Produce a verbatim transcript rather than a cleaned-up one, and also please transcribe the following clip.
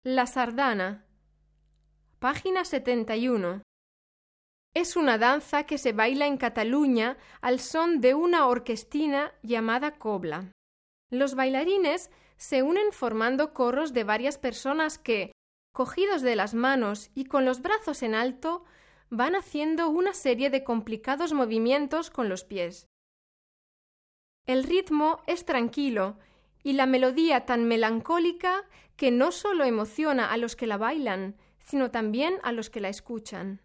La sardana. Página setenta y uno. Es una danza que se baila en Cataluña al son de una orquestina llamada cobla. Los bailarines se unen formando corros de varias personas que, cogidos de las manos y con los brazos en alto, van haciendo una serie de complicados movimientos con los pies. El ritmo es tranquilo y la melodía tan melancólica que no solo emociona a los que la bailan, sino también a los que la escuchan.